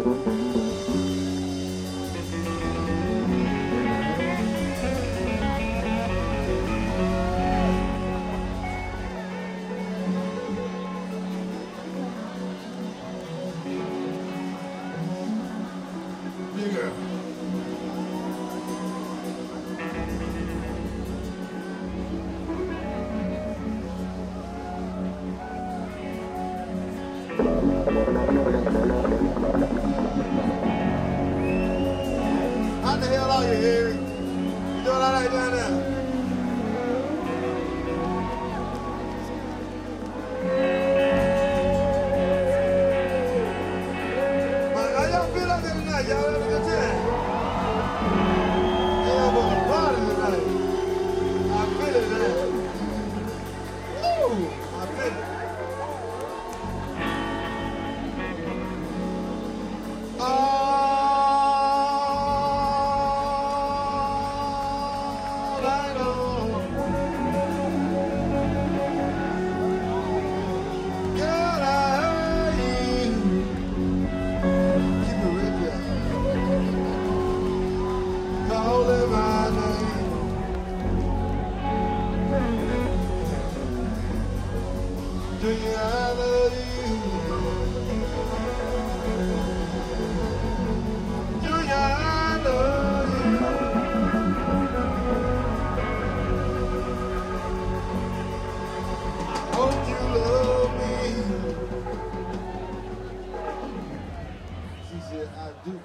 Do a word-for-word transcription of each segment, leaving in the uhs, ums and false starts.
How the hell are you, Harry? You doing all right down there? Man, how y'all feel out there tonight? Y'all having a good time? Yeah, we're gonna party tonight. I feel it now. Woo! I feel it. Do you I love you? Do you I love you? Won't you love me? She said, I do,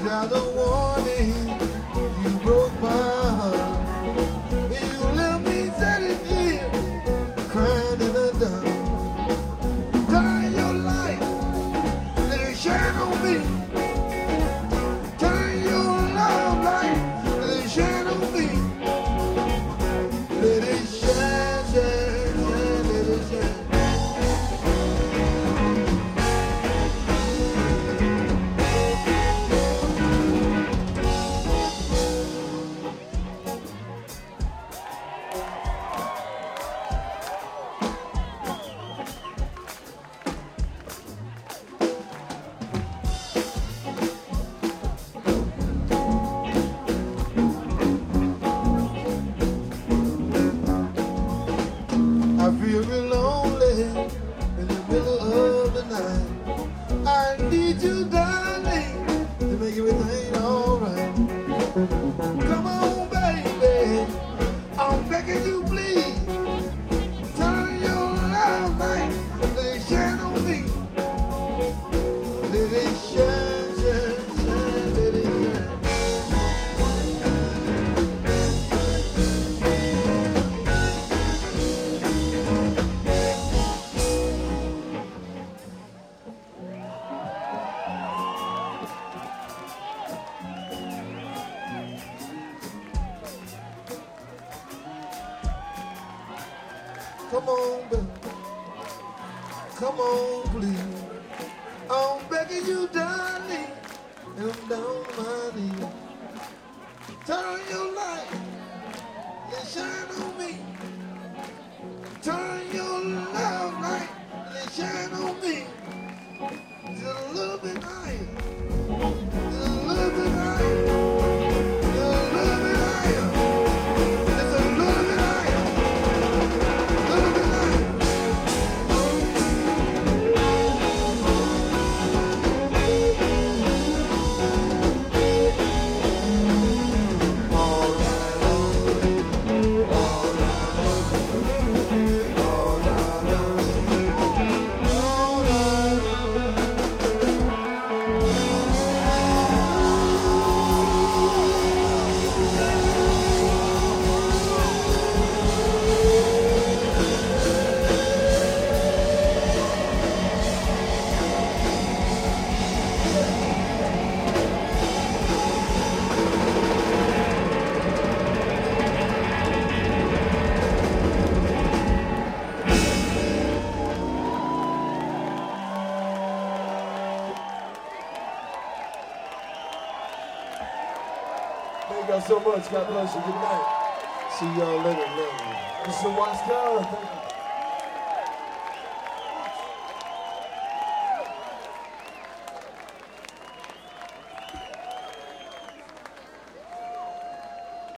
Without a warning, you broke my heart. And you left me sitting here, crying in the dark. Turn your light, let it shine on me. Turn your love light, let it shine on me. Let it shine, shine, shine, let it shine. I feel real lonely in the middle of the night. I need you, darling, to make everything alright. Come on, baby, I'm begging you, please. Turn your love light, let it shine on me. Let it shine, shine, shine, let it shine. Come on, baby. Come on, please. I'm begging you, darling, and I'm down on my knees. Turn your light, let it shine on me. Turn your love light, let it shine on me. Just a little bit higher, just a little bit higher, just a little bit higher, just a little bit higher, little bit higher. Thank y'all so much. God bless you. Good night. See y'all later, man. Mister Wasco, thank you.